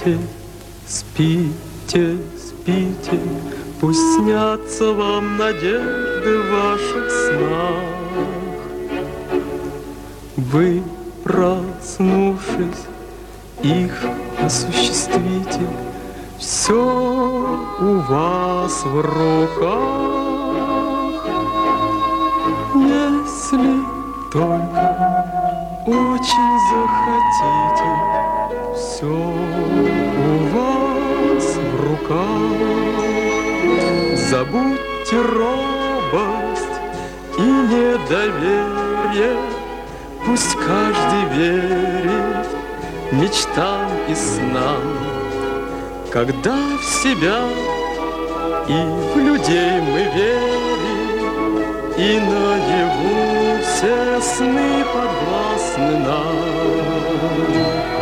Спите, спите, спите, пусть снятся вам надежды в ваших снах. Вы, проснувшись, их осуществите, все у вас в руках. Если только очень захотите, все у вас в руках. Забудьте робость и недоверие, пусть каждый верит мечтам и снам. Когда в себя и в людей мы верим, и наяву все сны подвластны нам.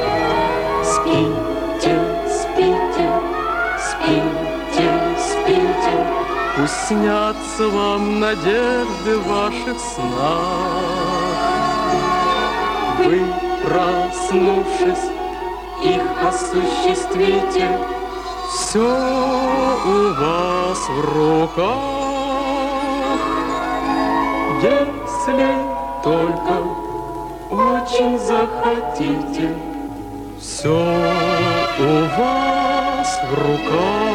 Спите, спите, спите, спите, пусть снятся вам надежды в ваших снах. Вы, проснувшись, их осуществите, все у вас в руках. Если только очень захотите, все у вас в руках.